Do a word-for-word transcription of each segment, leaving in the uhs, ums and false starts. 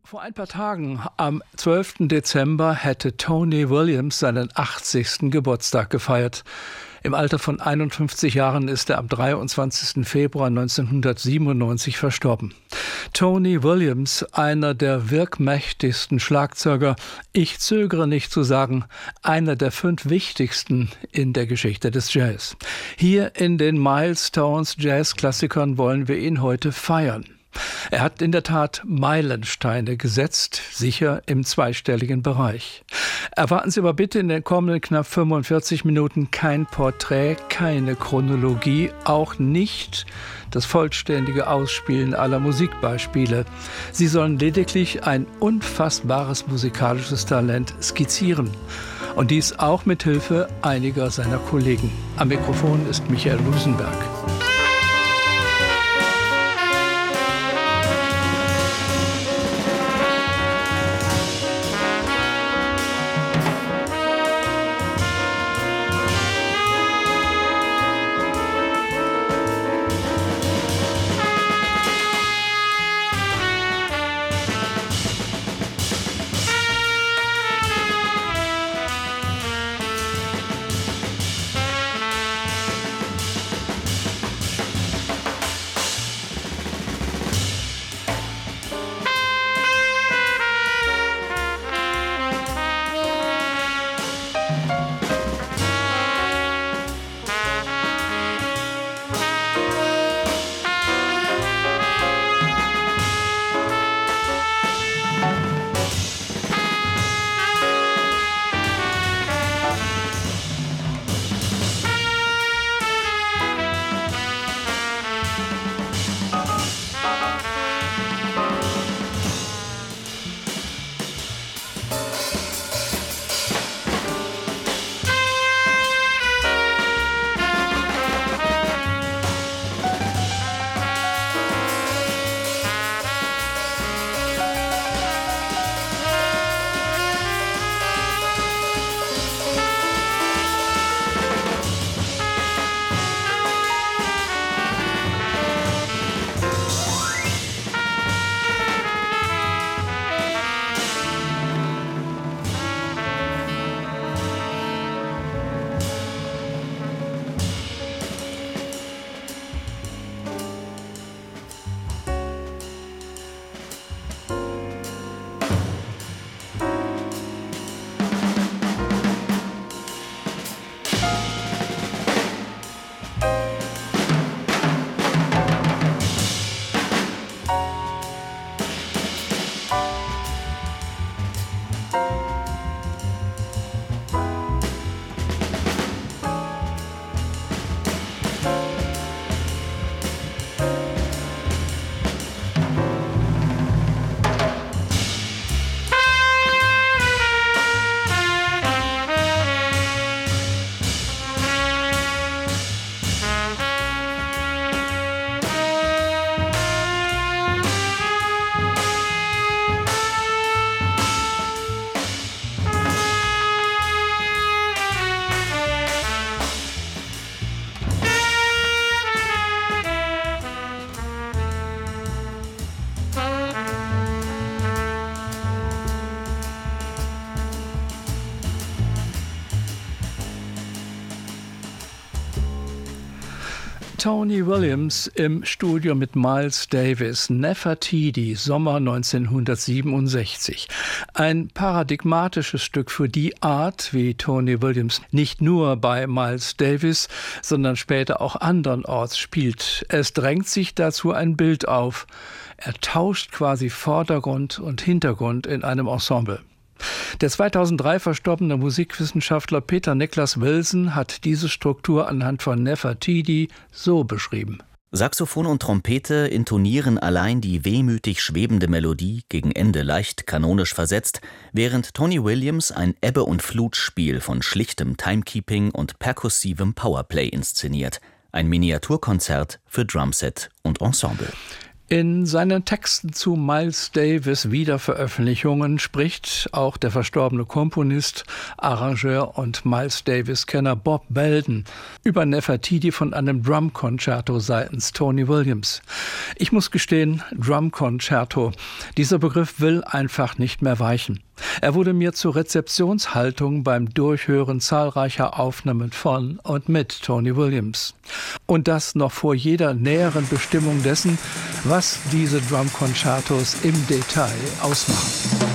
Vor ein paar Tagen, am zwölften Dezember, hätte Tony Williams seinen achtzigsten Geburtstag gefeiert. Im Alter von einundfünfzig Jahren ist er am dreiundzwanzigsten Februar neunzehnhundertsiebenundneunzig verstorben. Tony Williams, einer der wirkmächtigsten Schlagzeuger, ich zögere nicht zu sagen, einer der fünf wichtigsten in der Geschichte des Jazz. Hier in den Milestones Jazz-Klassikern wollen wir ihn heute feiern. Er hat in der Tat Meilensteine gesetzt, sicher im zweistelligen Bereich. Erwarten Sie aber bitte in den kommenden knapp fünfundvierzig Minuten kein Porträt, keine Chronologie, auch nicht das vollständige Ausspielen aller Musikbeispiele. Sie sollen lediglich ein unfassbares musikalisches Talent skizzieren. Und dies auch mit Hilfe einiger seiner Kollegen. Am Mikrofon ist Michael Rosenberg. Tony Williams im Studio mit Miles Davis, Nefertiti, Sommer neunzehnhundertsiebenundsechzig. Ein paradigmatisches Stück für die Art, wie Tony Williams nicht nur bei Miles Davis, sondern später auch andernorts spielt. Es drängt sich dazu ein Bild auf. Er tauscht quasi Vordergrund und Hintergrund in einem Ensemble. Der zweitausenddrei verstorbene Musikwissenschaftler Peter Niklas Wilson hat diese Struktur anhand von Nefertiti so beschrieben. Saxophon und Trompete intonieren allein die wehmütig schwebende Melodie, gegen Ende leicht kanonisch versetzt, während Tony Williams ein Ebbe- und Flutspiel von schlichtem Timekeeping und perkussivem Powerplay inszeniert. Ein Miniaturkonzert für Drumset und Ensemble. In seinen Texten zu Miles Davis Wiederveröffentlichungen spricht auch der verstorbene Komponist, Arrangeur und Miles Davis-Kenner Bob Belden über Nefertiti von einem Drum-Concerto seitens Tony Williams. Ich muss gestehen, Drum-Concerto, dieser Begriff will einfach nicht mehr weichen. Er wurde mir zur Rezeptionshaltung beim Durchhören zahlreicher Aufnahmen von und mit Tony Williams. Und das noch vor jeder näheren Bestimmung dessen, was diese Drum-Concertos im Detail ausmachen.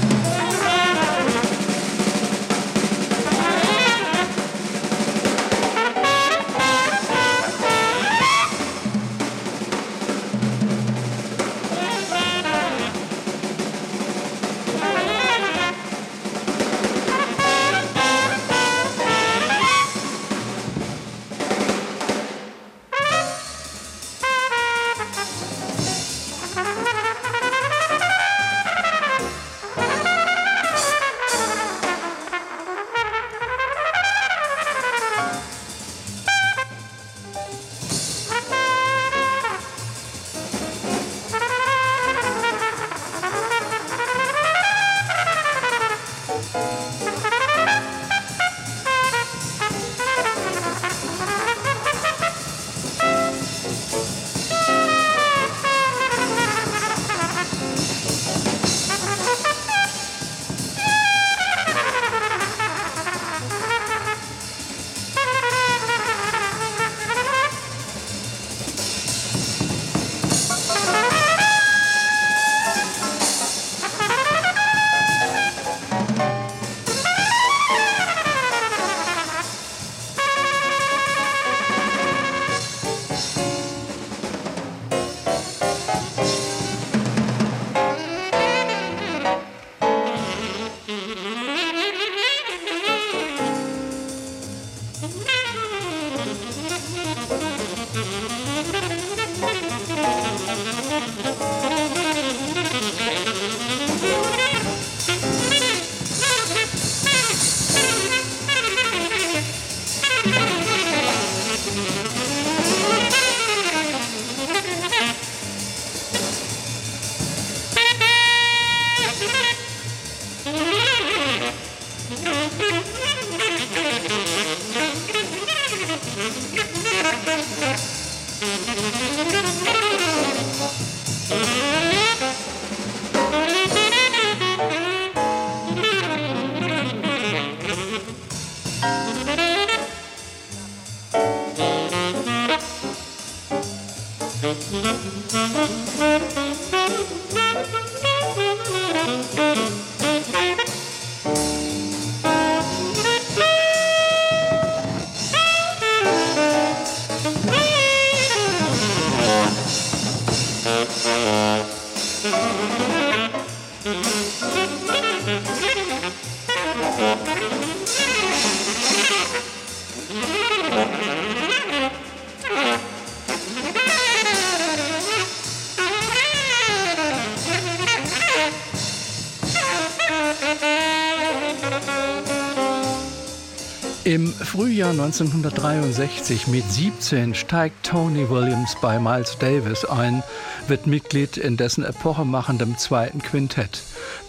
Im Frühjahr neunzehnhundertdreiundsechzig mit siebzehn steigt Tony Williams bei Miles Davis ein, wird Mitglied in dessen epochemachendem zweiten Quintett.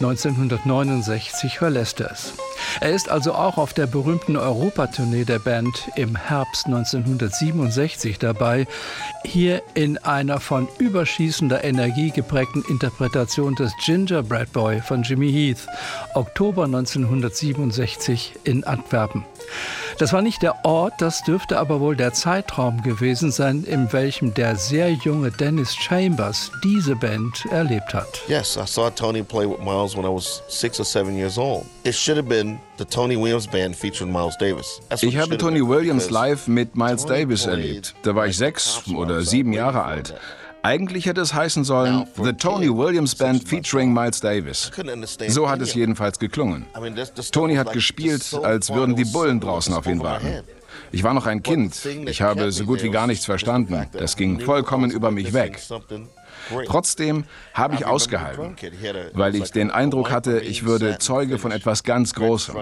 neunzehnhundertneunundsechzig verlässt er es. Er ist also auch auf der berühmten Europatournee der Band im Herbst neunzehnhundertsiebenundsechzig dabei, hier in einer von überschießender Energie geprägten Interpretation des Gingerbread Boy von Jimmy Heath, Oktober neunzehnhundertsiebenundsechzig in Antwerpen. Das war nicht der Ort, das dürfte aber wohl der Zeitraum gewesen sein, in welchem der sehr junge Dennis Chambers diese Band erlebt hat. Yes, I saw Tony play with Miles when I was six or seven years old. It should have been the Tony Williams Band featuring Miles Davis. Ich habe Tony Williams live mit Miles Davis erlebt. Da war ich sechs oder sieben Jahre alt. Eigentlich hätte es heißen sollen, The Tony Williams Band featuring Miles Davis. So hat es jedenfalls geklungen. Tony hat gespielt, als würden die Bullen draußen auf ihn warten. Ich war noch ein Kind. Ich habe so gut wie gar nichts verstanden. Das ging vollkommen über mich weg. Trotzdem habe ich ausgehalten, weil ich den Eindruck hatte, ich würde Zeuge von etwas ganz Großem.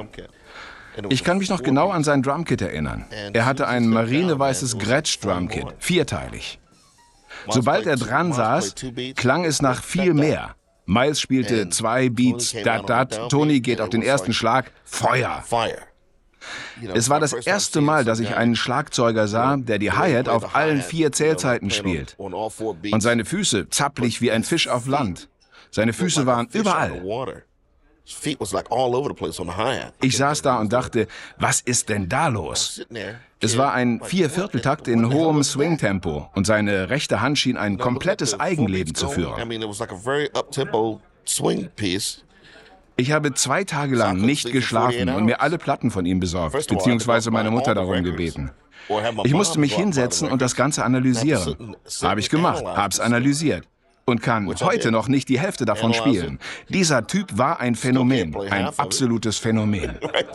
Ich kann mich noch genau an sein Drumkit erinnern. Er hatte ein marineweißes Gretsch-Drumkit, vierteilig. Sobald er dran saß, klang es nach viel mehr. Miles spielte zwei Beats, dat, dat, Tony geht auf den ersten Schlag, Feuer. Es war das erste Mal, dass ich einen Schlagzeuger sah, der die Hi-Hat auf allen vier Zählzeiten spielt. Und seine Füße zappelig wie ein Fisch auf Land. Seine Füße waren überall. Ich saß da und dachte, was ist denn da los? Es war ein Viervierteltakt in hohem Swing-Tempo und seine rechte Hand schien ein komplettes Eigenleben zu führen. Ich habe zwei Tage lang nicht geschlafen und mir alle Platten von ihm besorgt, beziehungsweise meine Mutter darum gebeten. Ich musste mich hinsetzen und das Ganze analysieren. Habe ich gemacht, hab's analysiert. Und kann heute noch nicht die Hälfte davon spielen. Dieser Typ war ein Phänomen, ein absolutes Phänomen.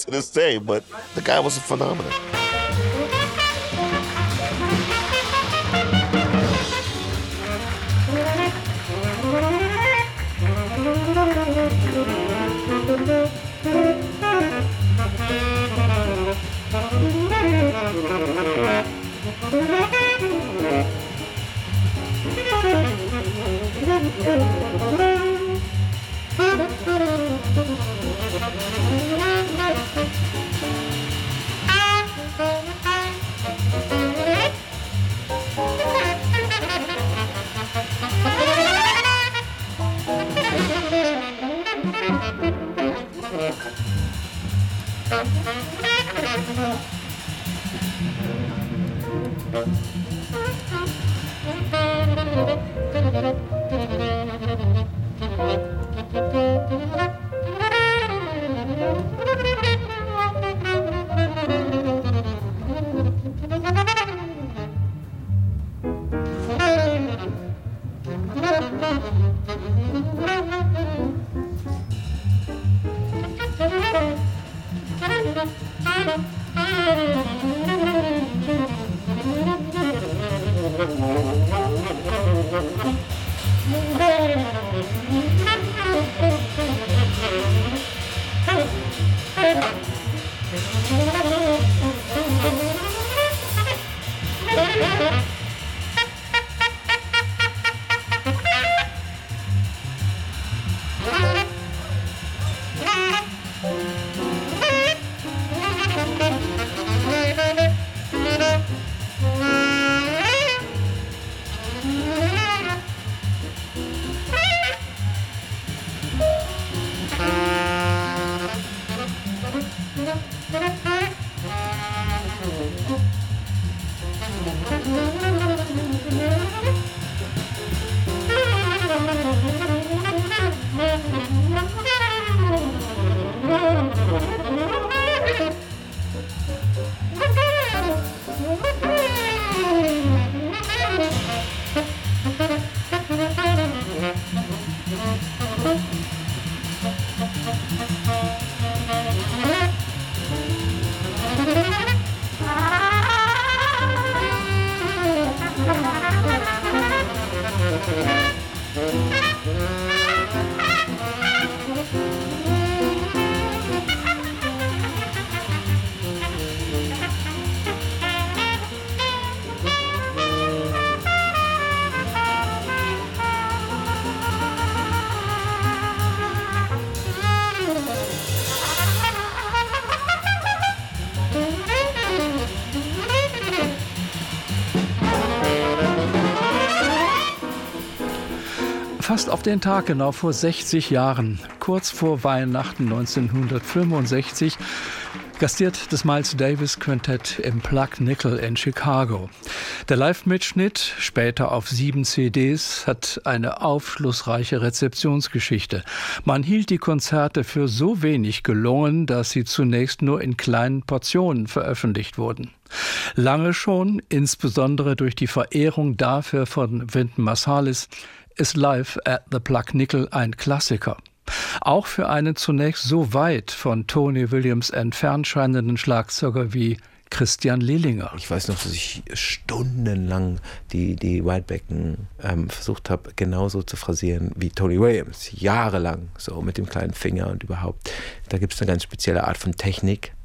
Fast auf den Tag genau vor sechzig Jahren, kurz vor Weihnachten neunzehnhundertfünfundsechzig, gastiert das Miles Davis Quintett im Plug Nickel in Chicago. Der Live-Mitschnitt, später auf sieben C Ds, hat eine aufschlussreiche Rezeptionsgeschichte. Man hielt die Konzerte für so wenig gelungen, dass sie zunächst nur in kleinen Portionen veröffentlicht wurden. Lange schon, insbesondere durch die Verehrung dafür von Wynton Marsalis, ist Live at the Plug Nickel ein Klassiker. Auch für einen zunächst so weit von Tony Williams entfernt scheinenden Schlagzeuger wie Christian Lillinger. Ich weiß noch, dass ich stundenlang die, die Whitebecken ähm, versucht habe, genauso zu phrasieren wie Tony Williams. Jahrelang, so mit dem kleinen Finger und überhaupt. Da gibt es eine ganz spezielle Art von Technik.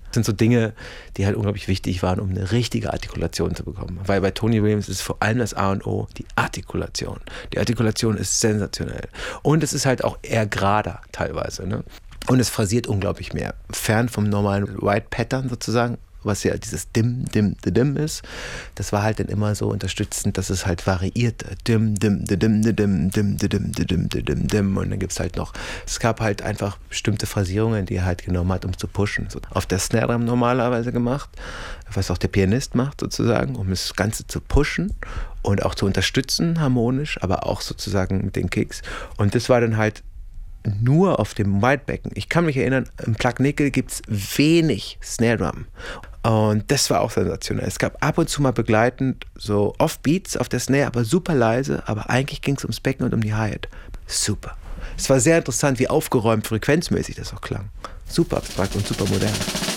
Das sind so Dinge, die halt unglaublich wichtig waren, um eine richtige Artikulation zu bekommen. Weil bei Tony Williams ist vor allem das A und O die Artikulation. Die Artikulation ist sensationell. Und es ist halt auch eher gerader teilweise. Ne? Und es phrasiert unglaublich mehr. Fern vom normalen White Pattern sozusagen, was ja dieses Dim, Dim, Dim ist. Das war halt dann immer so unterstützend, dass es halt variiert. Dim, Dim, Dim, Dim, Dim, Dim, Dim, Dim, Dim, Dim. Und dann gibt es halt noch, es gab halt einfach bestimmte Phrasierungen, die er halt genommen hat, um zu pushen. So auf der Snare Drum normalerweise gemacht, was auch der Pianist macht sozusagen, um das Ganze zu pushen und auch zu unterstützen harmonisch, aber auch sozusagen mit den Kicks. Und das war dann halt nur auf dem Whitebecken. Ich kann mich erinnern, im Plug Nickel gibt es wenig Snare Drum. Und das war auch sensationell. Es gab ab und zu mal begleitend so Offbeats auf der Snare, aber super leise. Aber eigentlich ging es ums Becken und um die Hi-Hat. Super. Es war sehr interessant, wie aufgeräumt frequenzmäßig das auch klang. Super abstrakt und super modern.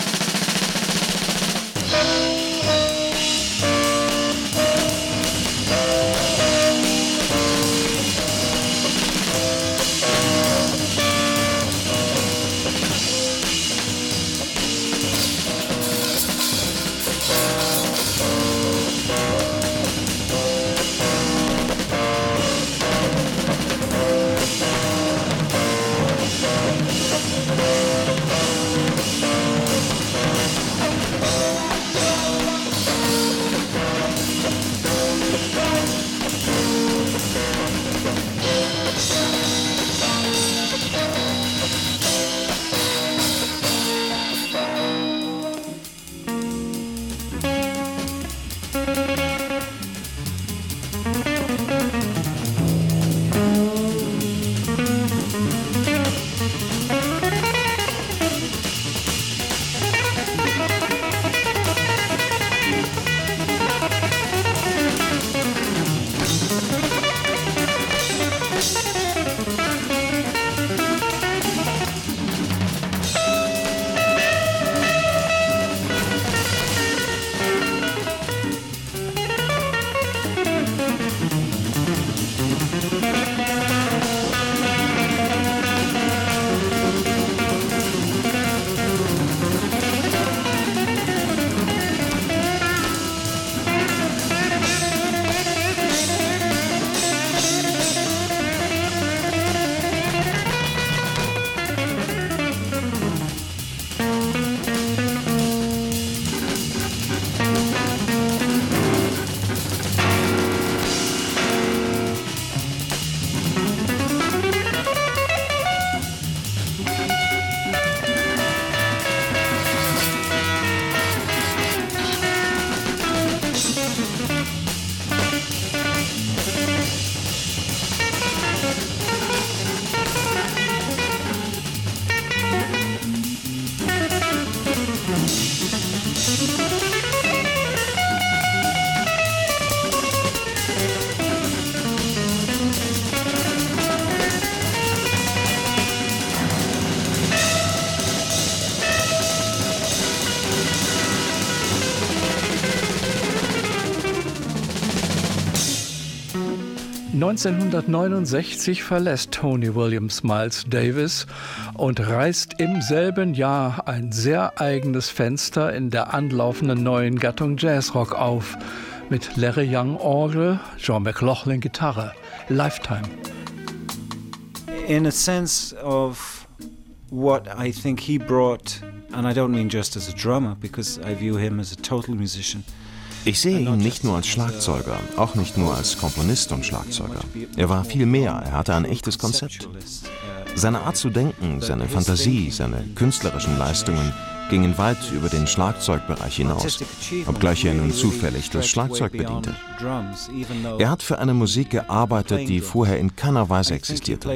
neunzehnhundertneunundsechzig verlässt Tony Williams Miles Davis und reißt im selben Jahr ein sehr eigenes Fenster in der anlaufenden neuen Gattung Jazzrock auf, mit Larry Young Orgel, John McLaughlin Gitarre, Lifetime. In a sense of what I think he brought, and I don't mean just as a drummer, because I view him as a total musician. Ich sehe ihn nicht nur als Schlagzeuger, auch nicht nur als Komponist und Schlagzeuger. Er war viel mehr, er hatte ein echtes Konzept. Seine Art zu denken, seine Fantasie, seine künstlerischen Leistungen gingen weit über den Schlagzeugbereich hinaus, obgleich er nun zufällig das Schlagzeug bediente. Er hat für eine Musik gearbeitet, die vorher in keiner Weise existierte.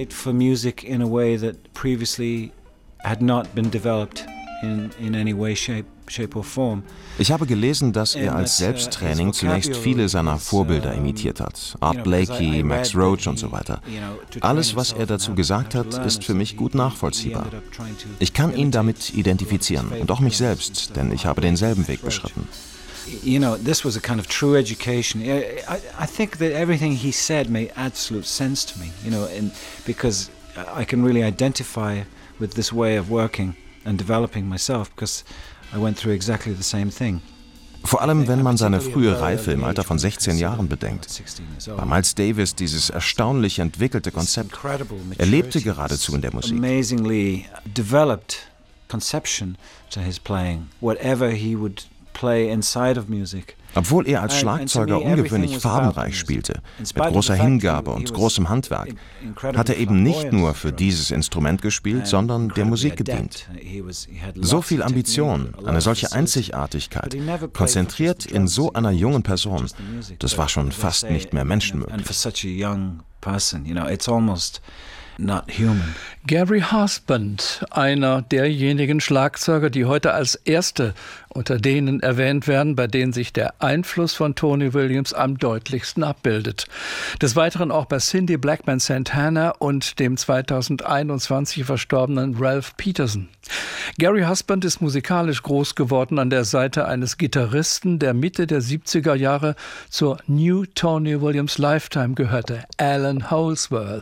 In, in any way, shape, shape or form. Ich habe gelesen, dass er als Selbsttraining zunächst viele seiner Vorbilder imitiert hat. Art Blakey, Max Roach und so weiter. Alles, was er dazu gesagt hat, ist für mich gut nachvollziehbar. Ich kann ihn damit identifizieren und auch mich selbst, denn ich habe denselben Weg beschritten. You know, this was a kind of true education. I, I think that everything he said made absolute sense to me, you know, and because I can really identify with this way of working and developing myself, because I went through exactly the same thing. Vor allem, wenn man seine frühe Reife im Alter von sechzehn Jahren bedenkt. Bei Miles Davis dieses erstaunlich entwickelte Konzept. Er lebte geradezu in der Musik. Amazingly developed conception to his playing. Whatever he would play inside of music. Obwohl er als Schlagzeuger ungewöhnlich farbenreich spielte, mit großer Hingabe und großem Handwerk, hat er eben nicht nur für dieses Instrument gespielt, sondern der Musik gedient. So viel Ambition, eine solche Einzigartigkeit, konzentriert in so einer jungen Person, das war schon fast nicht mehr menschenmöglich. Not human. Gary Husband, einer derjenigen Schlagzeuger, die heute als Erste unter denen erwähnt werden, bei denen sich der Einfluss von Tony Williams am deutlichsten abbildet. Des Weiteren auch bei Cindy Blackman Santana und dem zweitausendeinundzwanzig verstorbenen Ralph Peterson. Gary Husband ist musikalisch groß geworden an der Seite eines Gitarristen, der Mitte der siebziger Jahre zur New Tony Williams Lifetime gehörte, Alan Holdsworth.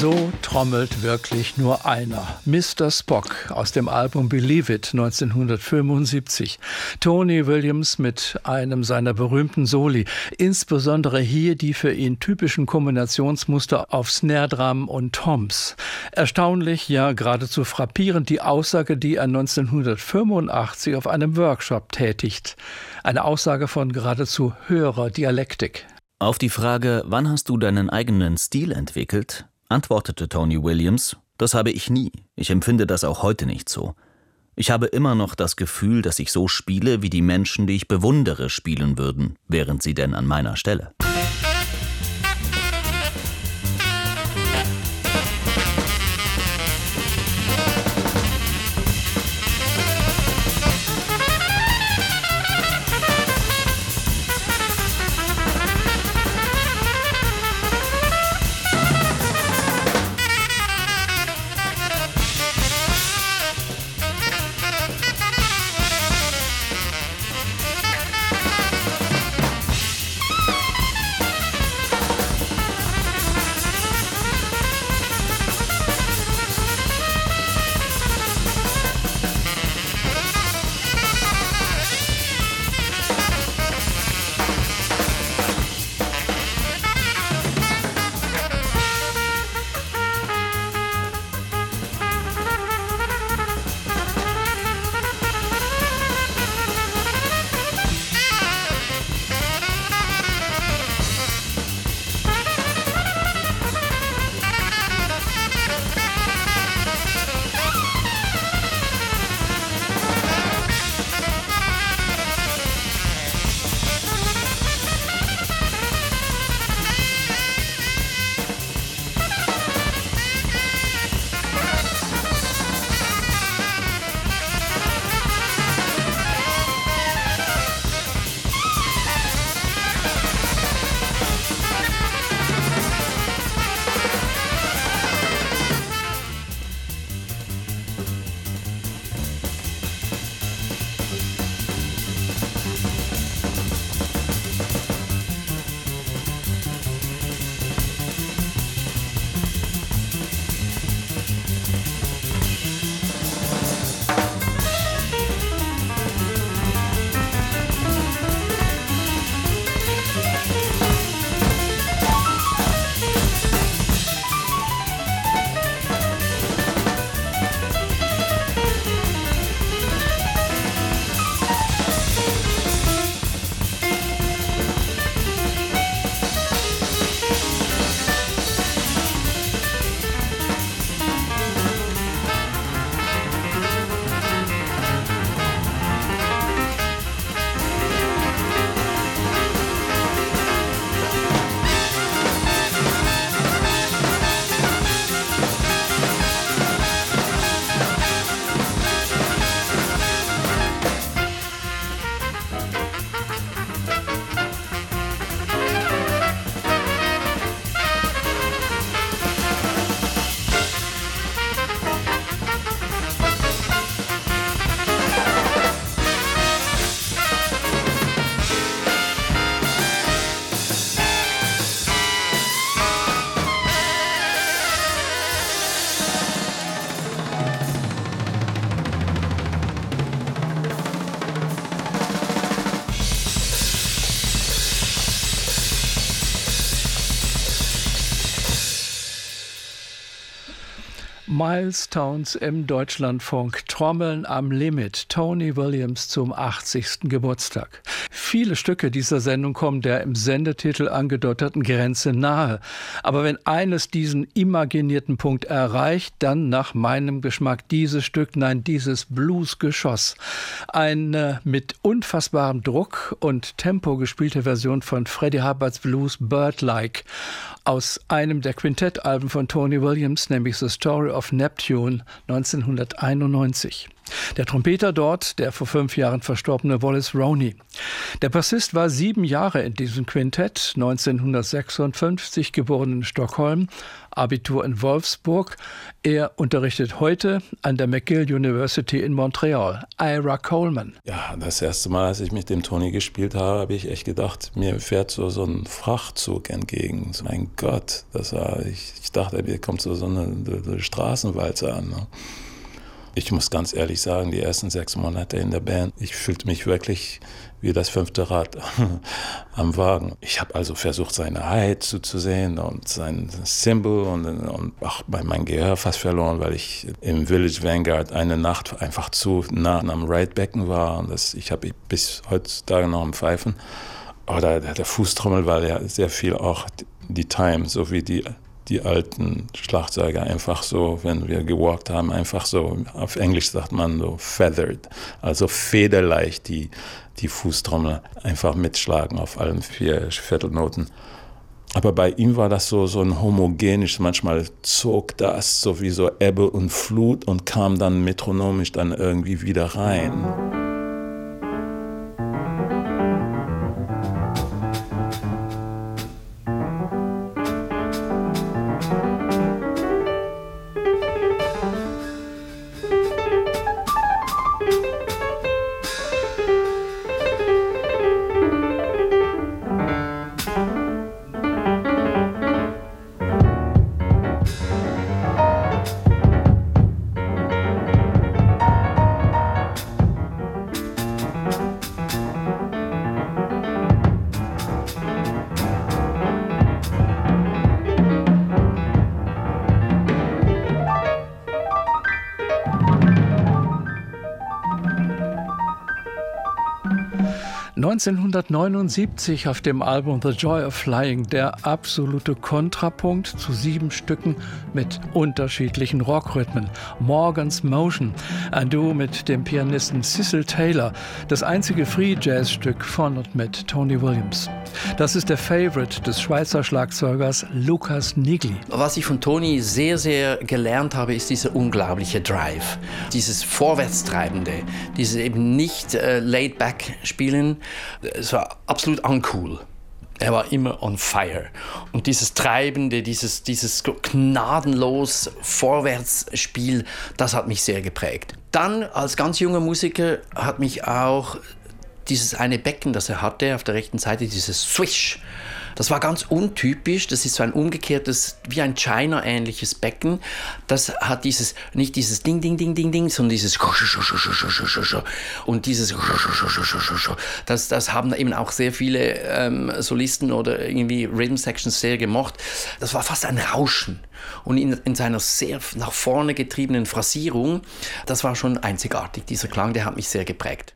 So trommelt wirklich nur einer. Mister Spock aus dem Album Believe It neunzehnhundertfünfundsiebzig. Tony Williams mit einem seiner berühmten Soli. Insbesondere hier die für ihn typischen Kombinationsmuster auf Snare Drum und Toms. Erstaunlich, ja geradezu frappierend die Aussage, die er neunzehnhundertfünfundachtzig auf einem Workshop tätigt. Eine Aussage von geradezu höherer Dialektik. Auf die Frage, wann hast du deinen eigenen Stil entwickelt, antwortete Tony Williams, das habe ich nie. Ich empfinde das auch heute nicht so. Ich habe immer noch das Gefühl, dass ich so spiele, wie die Menschen, die ich bewundere, spielen würden, wären sie denn an meiner Stelle. Miles Townes im Deutschlandfunk. Trommeln am Limit. Tony Williams zum achtzigsten Geburtstag. Viele Stücke dieser Sendung kommen der im Sendetitel angedeuteten Grenze nahe. Aber wenn eines diesen imaginierten Punkt erreicht, dann nach meinem Geschmack dieses Stück, nein, dieses Bluesgeschoss. Eine mit unfassbarem Druck und Tempo gespielte Version von Freddie Hubbards Blues Bird-like aus einem der Quintettalben von Tony Williams, nämlich The Story of Neptune neunzehnhunderteinundneunzig. Der Trompeter dort, der vor fünf Jahren verstorbene Wallace Roney. Der Bassist war sieben Jahre in diesem Quintett, neunzehnhundertsechsundfünfzig geboren in Stockholm, Abitur in Wolfsburg. Er unterrichtet heute an der McGill University in Montreal. Ira Coleman. Ja, das erste Mal, als ich mit dem Tony gespielt habe, habe ich echt gedacht, mir fährt so, so ein Frachtzug entgegen. So, mein Gott, das war, ich, ich dachte, mir kommt so, so eine, eine Straßenwalze an. Ne? Ich muss ganz ehrlich sagen, die ersten sechs Monate in der Band, ich fühlte mich wirklich wie das fünfte Rad am Wagen. Ich habe also versucht, seine Height zuzusehen und sein Symbol und, und auch bei meinem Gehör fast verloren, weil ich im Village Vanguard eine Nacht einfach zu nah am Right-Becken war. Und das, ich habe bis heutzutage noch am Pfeifen. Oder der Fußtrommel war ja sehr viel auch die Time, so wie die die alten Schlagzeuger einfach so, wenn wir gewalkt haben, einfach so, auf Englisch sagt man so feathered, also federleicht die, die Fußtrommel einfach mitschlagen auf allen vier Viertelnoten. Aber bei ihm war das so, so ein homogenisch, manchmal zog das so wie so Ebbe und Flut und kam dann metronomisch dann irgendwie wieder rein. neunzehnhundertneunundsiebzig auf dem Album The Joy of Flying der absolute Kontrapunkt zu sieben Stücken mit unterschiedlichen Rockrhythmen. Morgan's Motion, ein Duo mit dem Pianisten Cecil Taylor, das einzige Free-Jazz-Stück von und mit Tony Williams. Das ist der Favorite des Schweizer Schlagzeugers Lukas Nigli. Was ich von Tony sehr, sehr gelernt habe, ist dieser unglaubliche Drive, dieses Vorwärtstreibende, dieses eben nicht äh, laid-back spielen. Es war absolut uncool. Er war immer on fire. Und dieses Treibende, dieses, dieses gnadenlos Vorwärtsspiel, das hat mich sehr geprägt. Dann, als ganz junger Musiker, hat mich auch dieses eine Becken, das er hatte, auf der rechten Seite, dieses Swish. Das war ganz untypisch, das ist so ein umgekehrtes, wie ein China-ähnliches Becken. Das hat dieses, nicht dieses Ding, Ding, Ding, Ding, Ding, sondern dieses und dieses das, das haben eben auch sehr viele ähm, Solisten oder irgendwie Rhythm-Sections sehr gemocht. Das war fast ein Rauschen. Und in, in seiner sehr nach vorne getriebenen Phrasierung, das war schon einzigartig. Dieser Klang, der hat mich sehr geprägt.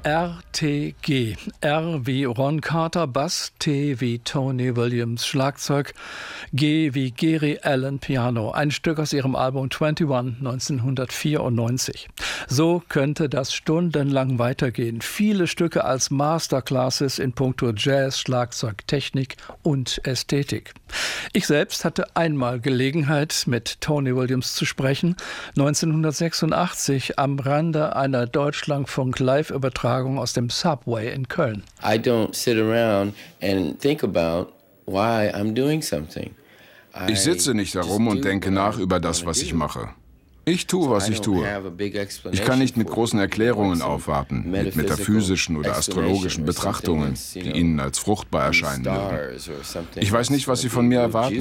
R T G. R wie Ron Carter, Bass, T wie Tony Williams, Schlagzeug, G wie Gary Allan, Piano. Ein Stück aus ihrem Album einundzwanzig, neunzehnhundertvierundneunzig. So könnte das stundenlang weitergehen. Viele Stücke als Masterclasses in puncto Jazz, Schlagzeug, Technik und Ästhetik. Ich selbst hatte einmal Gelegenheit, mit Tony Williams zu sprechen, neunzehnhundertsechsundachtzig am Rande einer Deutschlandfunk-Live-Übertragung aus dem Subway in Köln. I don't sit around and think about why I'm doing something. Ich sitze nicht herum und denke nach über das, was ich mache. Ich tue, was ich tue. Ich kann nicht mit großen Erklärungen aufwarten, mit metaphysischen oder astrologischen Betrachtungen, die Ihnen als fruchtbar erscheinen mögen. Ich weiß nicht, was Sie von mir erwarten.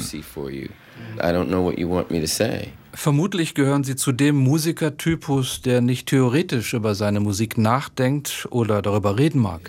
Vermutlich gehören Sie zu dem Musikertypus, der nicht theoretisch über seine Musik nachdenkt oder darüber reden mag.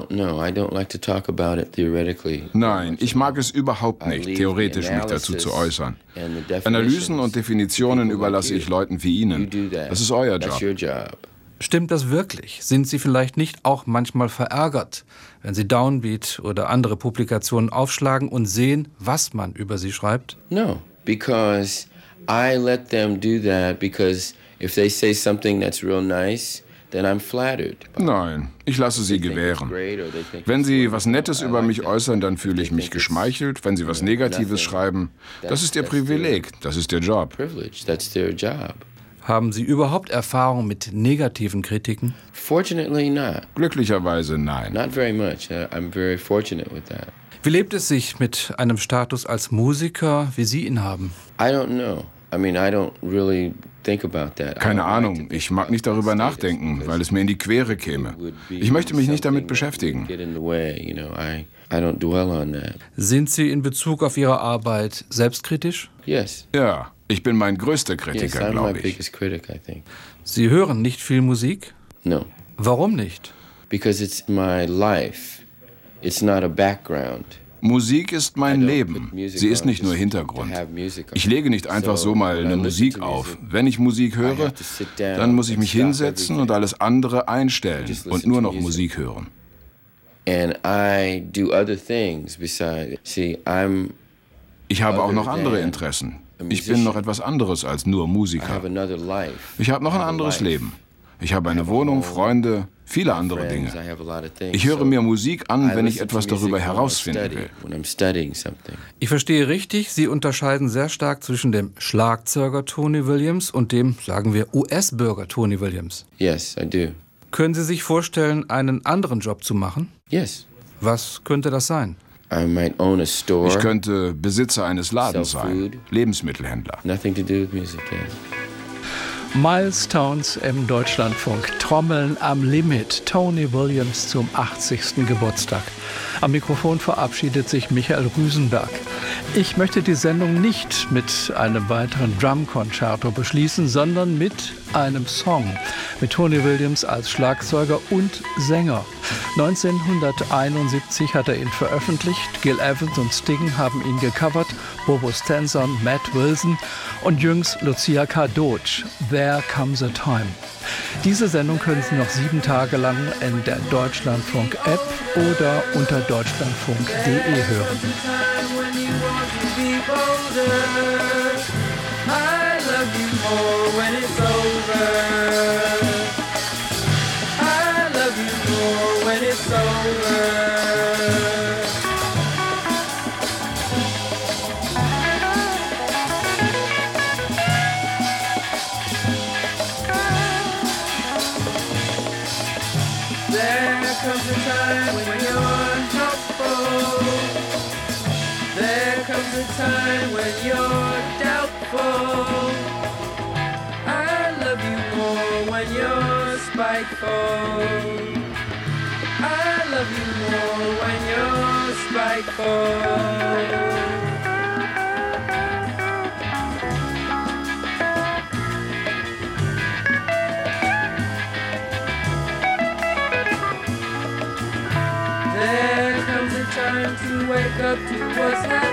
Nein, ich mag es überhaupt nicht, theoretisch mich dazu zu äußern. Analysen und Definitionen überlasse ich Leuten wie Ihnen. Das ist euer Job. Stimmt das wirklich? Sind Sie vielleicht nicht auch manchmal verärgert, wenn Sie Downbeat oder andere Publikationen aufschlagen und sehen, was man über Sie schreibt? No, because I let them do that because if they say something that's real nice, then I'm flattered. Nein, ich lasse sie gewähren. Wenn sie was Nettes über mich äußern, dann fühle ich mich geschmeichelt. Wenn sie was Negatives schreiben, das ist ihr Privileg, das ist ihr Job. Haben Sie überhaupt Erfahrung mit negativen Kritiken? Fortunately not. Glücklicherweise nein. Not very much. I'm very fortunate with that. Wie lebt es sich mit einem Status als Musiker, wie Sie ihn haben? I don't know. I mean, I don't really think about that. Keine Ahnung, ich mag nicht darüber nachdenken, weil es mir in die Quere käme. Ich möchte mich nicht damit beschäftigen. Sind Sie in Bezug auf Ihre Arbeit selbstkritisch? Yes. Ja, ich bin mein größter Kritiker, glaube ich. Sie hören nicht viel Musik? No. Warum nicht? Because it's my life. It's not a background. Musik ist mein Leben. Sie ist nicht nur Hintergrund. Ich lege nicht einfach so mal eine Musik auf. Wenn ich Musik höre, dann muss ich mich hinsetzen und alles andere einstellen und nur noch Musik hören. Ich habe auch noch andere Interessen. Ich bin noch etwas anderes als nur Musiker. Ich habe noch ein anderes Leben. Ich habe eine Wohnung, Freunde, viele andere Dinge. Ich höre mir Musik an, wenn ich etwas darüber herausfinden will. Ich verstehe richtig, Sie unterscheiden sehr stark zwischen dem Schlagzeuger Tony Williams und dem, sagen wir, U S-Bürger Tony Williams. Yes, I do. Können Sie sich vorstellen, einen anderen Job zu machen? Yes. Was könnte das sein? I might own a store. Ich könnte Besitzer eines Ladens sein, Lebensmittelhändler. Nothing to do with music, yeah. Milestones im Deutschlandfunk. Trommeln am Limit. Tony Williams zum achtzigsten Geburtstag. Am Mikrofon verabschiedet sich Michael Rüsenberg. Ich möchte die Sendung nicht mit einem weiteren Drum-Concerto beschließen, sondern mit einem Song mit Tony Williams als Schlagzeuger und Sänger. neunzehnhunderteinundsiebzig hat er ihn veröffentlicht. Gil Evans und Sting haben ihn gecovert, Bobo Stenson, Matt Wilson und jüngst Lucia Cardoche. There Comes a Time. Diese Sendung können Sie noch sieben Tage lang in der Deutschlandfunk-App oder unter deutschlandfunk punkt de hören. Time when you're doubtful, I love you more when you're spiteful. I love you more when you're spiteful. There comes a time to wake up to what's happening.